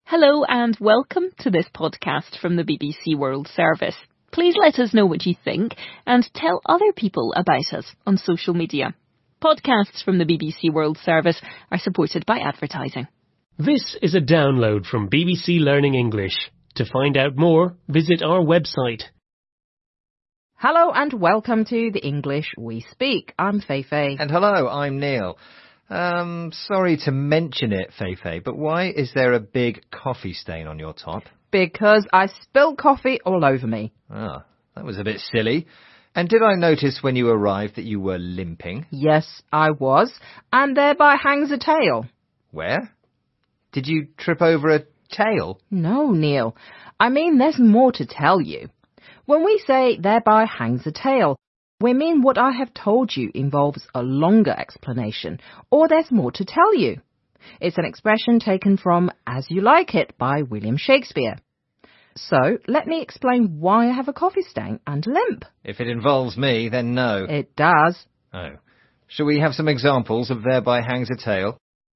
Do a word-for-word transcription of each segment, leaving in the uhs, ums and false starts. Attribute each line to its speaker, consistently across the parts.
Speaker 1: Hello and welcome to this podcast from the B B C World Service. Please let us know what you think and tell other people about us on social media. Podcasts from the B B C World Service are supported by advertising.
Speaker 2: This is a download from B B C Learning English. To find out more, visit our website.
Speaker 3: Hello and welcome to the English We Speak. I'm Feifei.
Speaker 4: And hello, I'm Neil. Um, sorry to mention it, Feifei, but why is there a big coffee stain on your top?
Speaker 3: Because I spilled coffee all over me.
Speaker 4: Ah, that was a bit silly. And did I notice when you arrived that you were limping?
Speaker 3: Yes, I was, and thereby hangs a tale.
Speaker 4: Where? Did you trip over a tail?
Speaker 3: No, Neil. I mean, there's more to tell you. When we say thereby hangs a tale, we mean what I have told you involves a longer explanation, or there's more to tell you. It's an expression taken from As You Like It by William Shakespeare. So, let me explain why I have a coffee stain and a limp.
Speaker 4: If it involves me, then no.
Speaker 3: It does.
Speaker 4: Oh. Shall we have some examples of thereby hangs a tale?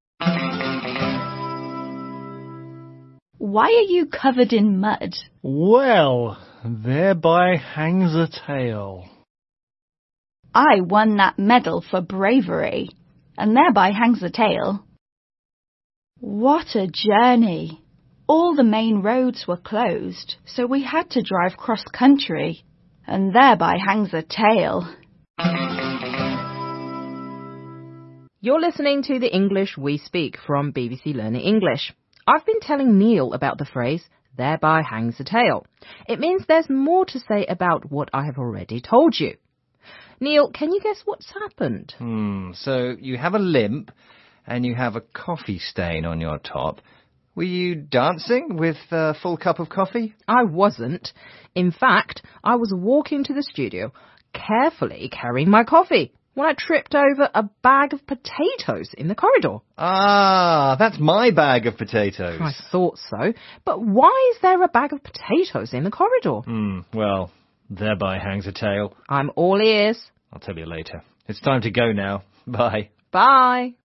Speaker 5: Why are you covered in mud?
Speaker 6: Well, thereby hangs a tale.
Speaker 5: I won that medal for bravery, and thereby hangs a tale. What a journey! All the main roads were closed, so we had to drive cross-country, and thereby hangs a tale.
Speaker 3: You're listening to the English We Speak from B B C Learning English. I've been telling Neil about the phrase, thereby hangs a tale. It means there's more to say about what I have already told you. Neil, can you guess what's happened?
Speaker 4: Hmm, so you have a limp and you have a coffee stain on your top. Were you dancing with a full cup of coffee?
Speaker 3: I wasn't. In fact, I was walking to the studio, carefully carrying my coffee, when I tripped over a bag of potatoes in the corridor.
Speaker 4: Ah, that's my bag of potatoes.
Speaker 3: I thought so. But why is there a bag of potatoes in the corridor?
Speaker 4: Hmm, well, thereby hangs a tale.
Speaker 3: I'm all ears.
Speaker 4: I'll tell you later. It's time to go now. Bye.
Speaker 3: Bye.